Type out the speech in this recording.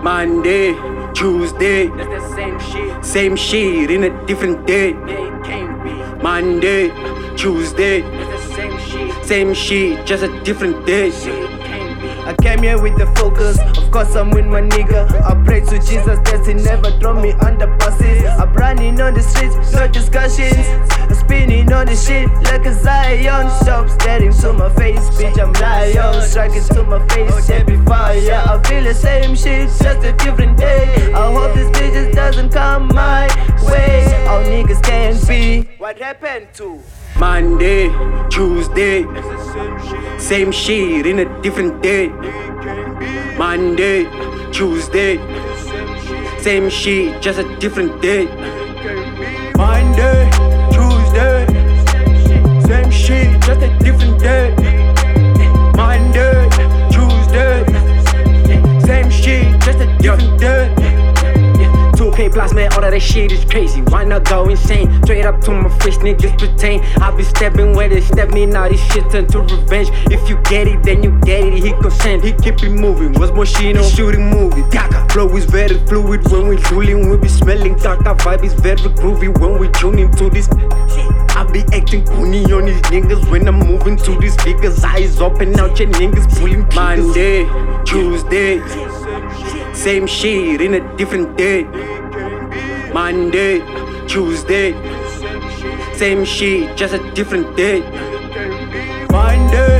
Monday, Tuesday, That's the same shit. same shit in a different day. Yeah, it can't be. Monday, Tuesday, That's the same shit. same shit, just a different day. Shit, it can't be. I came here with the focus, of course I'm with my nigga. I pray to Jesus that he never throw me under buses. I'm running on the streets, no discussions. I'm spinning on the shit like a Zion. Stop staring to my face, bitch, I'm lion. Striking to my face, yeah, be fire. I feel the same shit, just a different day. I hope this bitch just doesn't come my way. All niggas can't be. What happened to? Monday, Tuesday, same shit in a different day. Monday, Tuesday, same shit, just a different day. Monday, Tuesday, same shit, just a different day. Monday, Tuesday, same shit, just a different day. 2K plus, man, all of that shit is crazy. Why not go insane? Straight up to my face, niggas pertain. I be stepping where they step me, now this shit turn to revenge. If you get it, then you get it. He consent, he keep it moving. Was Moschino shooting movie? Gaga. Flow is very fluid when we dueling. We be smelling Gaga. Vibe is very groovy when we tune into this. I be acting goony on these niggas when I'm moving to these figures. Eyes open out, your niggas pulling triggers. Monday, Tuesday, same shit in a different day. Monday, Tuesday, same shit, just a different day. Monday,